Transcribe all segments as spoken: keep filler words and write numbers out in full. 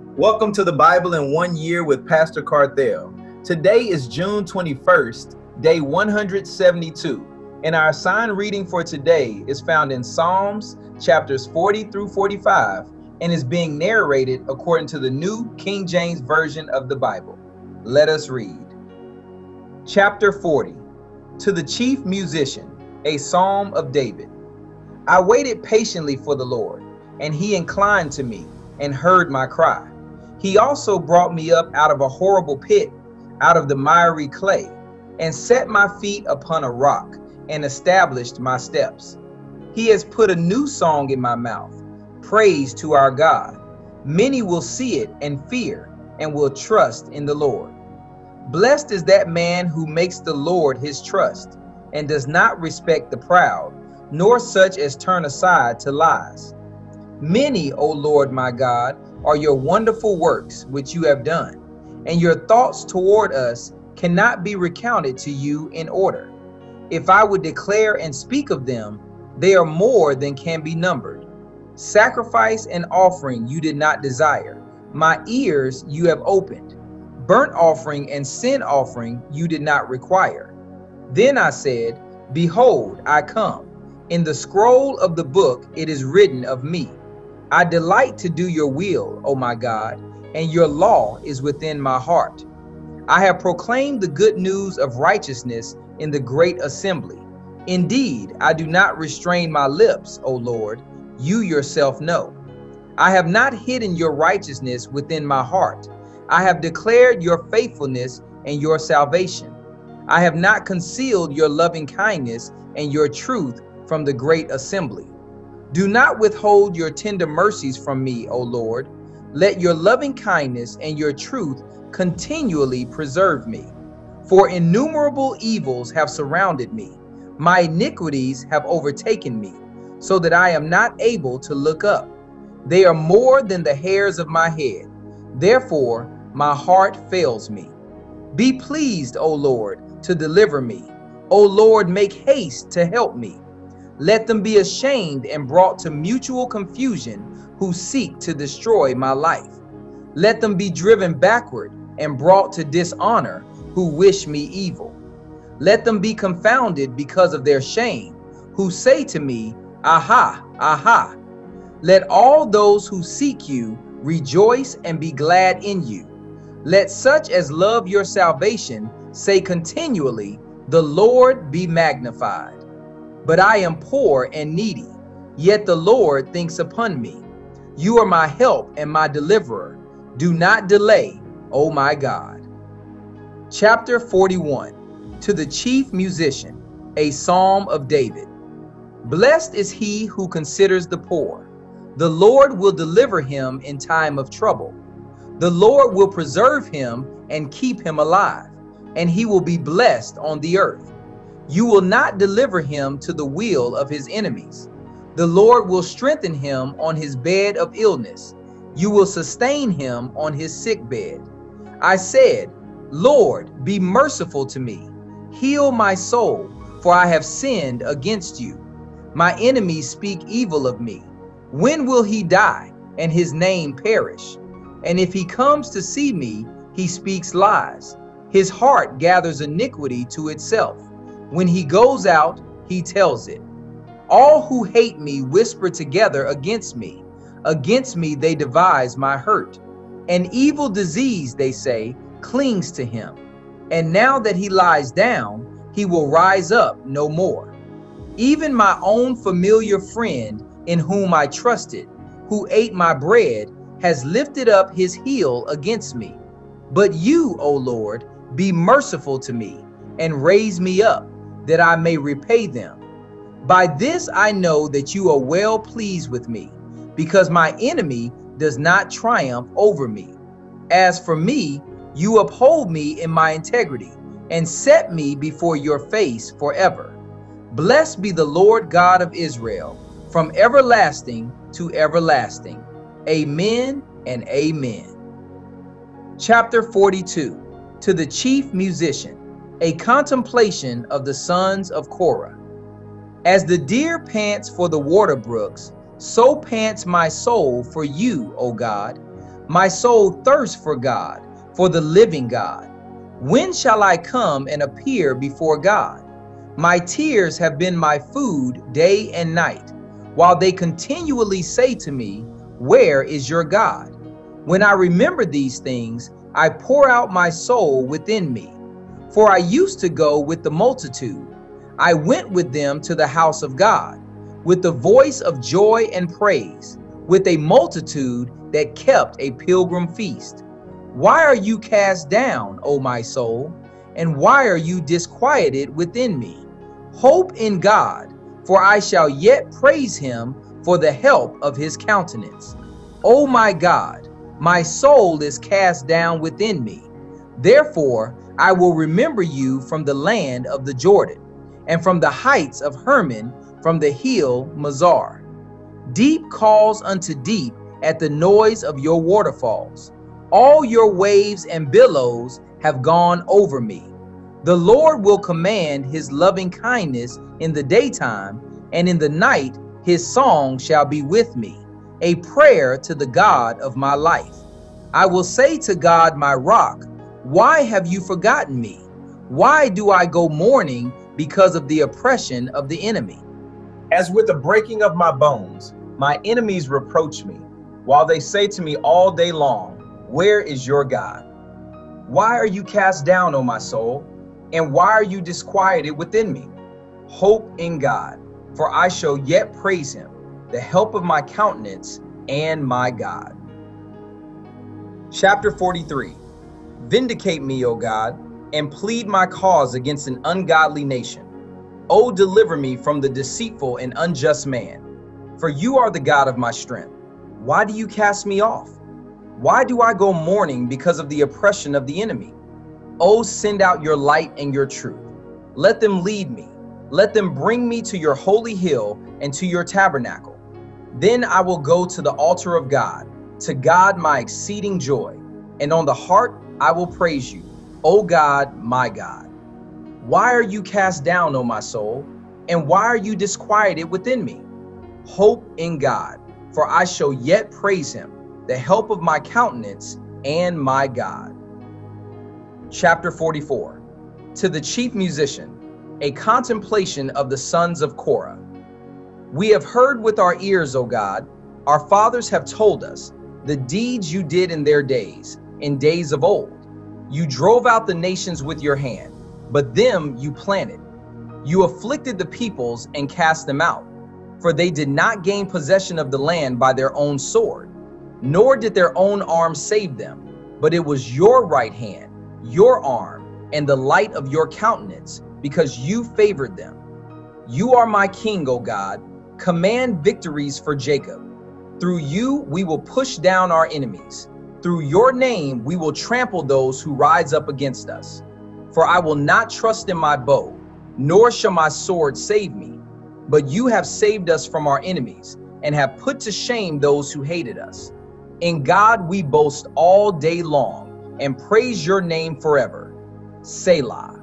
Welcome to the Bible in One Year with Pastor Carthel. Today is June twenty-first, day one hundred seventy-two, and our assigned reading for today is found in Psalms chapters forty through forty-five and is being narrated according to the New King James Version of the Bible. Let us read. Chapter forty, to the chief musician, a psalm of David. I waited patiently for the Lord, and he inclined to me and heard my cry. He also brought me up out of a horrible pit, out of the miry clay, and set my feet upon a rock and established my steps. He has put a new song in my mouth, praise to our God. Many will see it and fear and will trust in the Lord. Blessed is that man who makes the Lord his trust and does not respect the proud, nor such as turn aside to lies. Many, O Lord my God, are your wonderful works which you have done, and your thoughts toward us cannot be recounted to you in order. If I would declare and speak of them, they are more than can be numbered. Sacrifice and offering you did not desire, my ears you have opened. Burnt offering and sin offering you did not require. Then I said, Behold, I come. In the scroll of the book it is written of me. I delight to do your will, O my God, and your law is within my heart. I have proclaimed the good news of righteousness in the great assembly. Indeed, I do not restrain my lips, O Lord, you yourself know. I have not hidden your righteousness within my heart. I have declared your faithfulness and your salvation. I have not concealed your loving kindness and your truth from the great assembly. Do not withhold your tender mercies from me, O Lord. Let your loving kindness and your truth continually preserve me. For innumerable evils have surrounded me. My iniquities have overtaken me, so that I am not able to look up. They are more than the hairs of my head. Therefore, my heart fails me. Be pleased, O Lord, to deliver me. O Lord, make haste to help me. Let them be ashamed and brought to mutual confusion who seek to destroy my life. Let them be driven backward and brought to dishonor who wish me evil. Let them be confounded because of their shame, who say to me, Aha, aha. Let all those who seek you rejoice and be glad in you. Let such as love your salvation say continually, The Lord be magnified. But I am poor and needy, yet the Lord thinks upon me. You are my help and my deliverer. Do not delay, O my God. Chapter forty-one, to the chief musician, a psalm of David. Blessed is he who considers the poor. The Lord will deliver him in time of trouble. The Lord will preserve him and keep him alive, and he will be blessed on the earth. You will not deliver him to the will of his enemies. The Lord will strengthen him on his bed of illness. You will sustain him on his sick bed. I said, Lord, be merciful to me. Heal my soul, for I have sinned against you. My enemies speak evil of me. When will he die and his name perish? And if he comes to see me, he speaks lies. His heart gathers iniquity to itself. When he goes out, he tells it. All who hate me whisper together against me. Against me they devise my hurt. An evil disease, they say, clings to him. And now that he lies down, he will rise up no more. Even my own familiar friend, in whom I trusted, who ate my bread, has lifted up his heel against me. But you, O Lord, be merciful to me and raise me up, that I may repay them. By this I know that you are well pleased with me, because my enemy does not triumph over me. As for me, you uphold me in my integrity, and set me before your face forever. Blessed be the Lord God of Israel, from everlasting to everlasting. Amen and amen. Chapter forty-two, to the chief musician, a contemplation of the sons of Korah. As the deer pants for the water brooks, so pants my soul for you, O God. My soul thirsts for God, for the living God. When shall I come and appear before God? My tears have been my food day and night, while they continually say to me, where is your God? When I remember these things, I pour out my soul within me. For I used to go with the multitude. I went with them to the house of God, with the voice of joy and praise, with a multitude that kept a pilgrim feast. Why are you cast down, O my soul? And why are you disquieted within me? Hope in God, for I shall yet praise him for the help of his countenance. O my God, my soul is cast down within me. Therefore, I will remember you from the land of the Jordan, and from the heights of Hermon, from the hill Mizar. Deep calls unto deep at the noise of your waterfalls. All your waves and billows have gone over me. The Lord will command his loving kindness in the daytime, and in the night his song shall be with me, a prayer to the God of my life. I will say to God, my rock, why have you forgotten me? Why do I go mourning because of the oppression of the enemy? As with the breaking of my bones, my enemies reproach me, while they say to me all day long, where is your God? Why are you cast down, O my soul? And why are you disquieted within me? Hope in God, for I shall yet praise him, the help of my countenance and my God. Chapter forty-three. Vindicate me, O God, and plead my cause against an ungodly nation. O deliver me from the deceitful and unjust man, for you are the God of my strength. Why do you cast me off? Why do I go mourning because of the oppression of the enemy? O send out your light and your truth. Let them lead me. Let them bring me to your holy hill and to your tabernacle. Then I will go to the altar of God, to God my exceeding joy, and on the heart I will praise you, O God, my God. Why are you cast down, O my soul? And why are you disquieted within me? Hope in God, for I shall yet praise him, the help of my countenance and my God. Chapter forty-four. To the chief musician, a contemplation of the sons of Korah. We have heard with our ears, O God, our fathers have told us, the deeds you did in their days, in days of old. You drove out the nations with your hand, but them you planted. You afflicted the peoples and cast them out, for they did not gain possession of the land by their own sword, nor did their own arm save them, but it was your right hand, your arm, and the light of your countenance, because you favored them. You are my king, O God. Command victories for Jacob. Through you we will push down our enemies. Through your name we will trample those who rise up against us. For I will not trust in my bow, nor shall my sword save me. But you have saved us from our enemies, and have put to shame those who hated us. In God we boast all day long, and praise your name forever. Selah.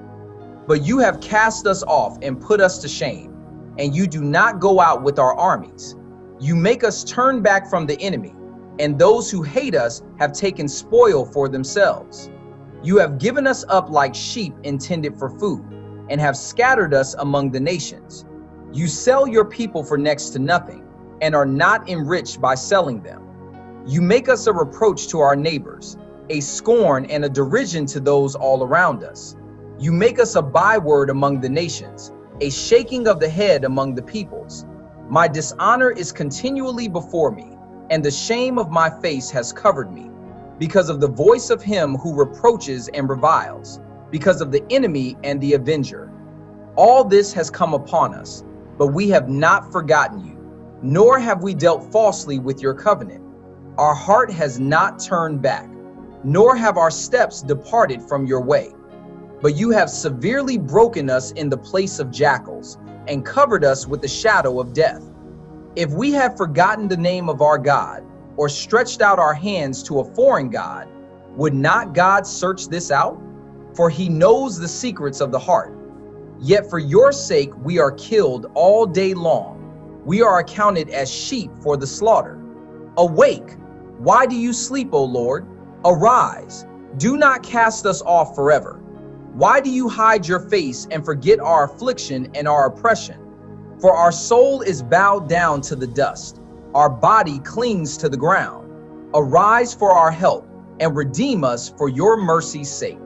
But you have cast us off and put us to shame, and you do not go out with our armies. You make us turn back from the enemy, and those who hate us have taken spoil for themselves. You have given us up like sheep intended for food, and have scattered us among the nations. You sell your people for next to nothing, and are not enriched by selling them. You make us a reproach to our neighbors, a scorn and a derision to those all around us. You make us a byword among the nations, a shaking of the head among the peoples. My dishonor is continually before me, and the shame of my face has covered me, because of the voice of him who reproaches and reviles, because of the enemy and the avenger. All this has come upon us, but we have not forgotten you, nor have we dealt falsely with your covenant. Our heart has not turned back, nor have our steps departed from your way. But you have severely broken us in the place of jackals, and covered us with the shadow of death. If we have forgotten the name of our God, or stretched out our hands to a foreign God, would not God search this out? For he knows the secrets of the heart. Yet for your sake we are killed all day long. We are accounted as sheep for the slaughter. Awake, Why do you sleep, O Lord? Arise, do not cast us off forever. Why do you hide your face and forget our affliction and our oppression? For our soul is bowed down to the dust, our body clings to the ground. Arise for our help and redeem us for your mercy's sake.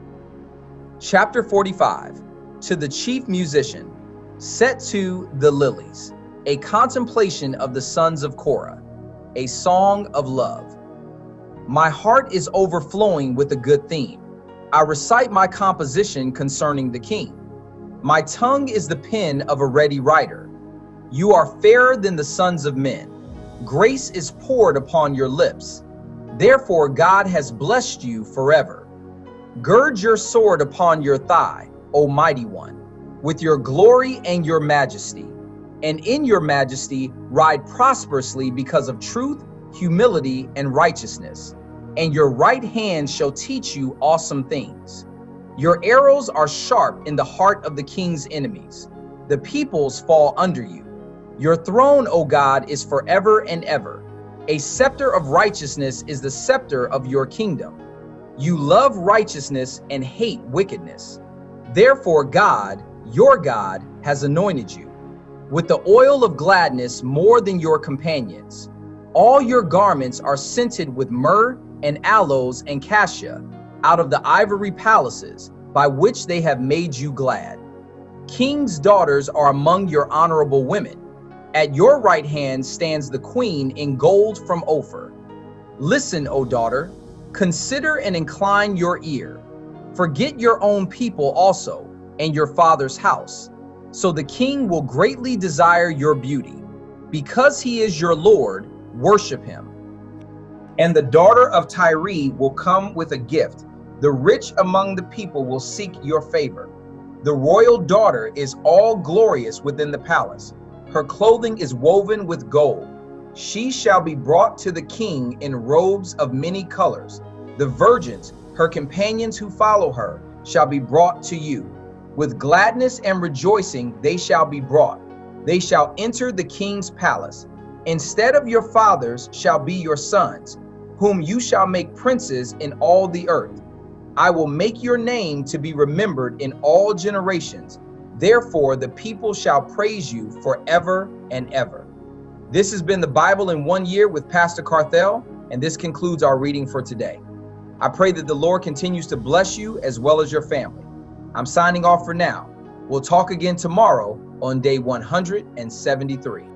Chapter forty-five. To the chief musician, set to the lilies, a contemplation of the sons of Korah, a song of love. My heart is overflowing with a good theme. I recite my composition concerning the king. My tongue is the pen of a ready writer. You are fairer than the sons of men. Grace is poured upon your lips. Therefore God has blessed you forever. Gird your sword upon your thigh, O mighty one, with your glory and your majesty. And in your majesty ride prosperously because of truth, humility, and righteousness. And your right hand shall teach you awesome things. Your arrows are sharp in the heart of the king's enemies. The peoples fall under you. Your throne, O God, is forever and ever. A scepter of righteousness is the scepter of your kingdom. You love righteousness and hate wickedness. Therefore God, your God, has anointed you with the oil of gladness more than your companions. All your garments are scented with myrrh and aloes and cassia out of the ivory palaces by which they have made you glad. King's daughters are among your honorable women. At your right hand stands the queen in gold from Ophir. Listen, O daughter, consider and incline your ear. Forget your own people also, and your father's house. So the king will greatly desire your beauty. Because he is your Lord, worship him. And the daughter of Tyre will come with a gift. The rich among the people will seek your favor. The royal daughter is all glorious within the palace. Her clothing is woven with gold. She shall be brought to the king in robes of many colors. The virgins, her companions who follow her, shall be brought to you. With gladness and rejoicing they shall be brought. They shall enter the king's palace. Instead of your fathers shall be your sons, whom you shall make princes in all the earth. I will make your name to be remembered in all generations. Therefore the people shall praise you forever and ever. This has been the Bible in one year with Pastor Carthel, and this concludes our reading for today. I pray that the Lord continues to bless you as well as your family. I'm signing off for now. We'll talk again tomorrow on day one hundred seventy-three.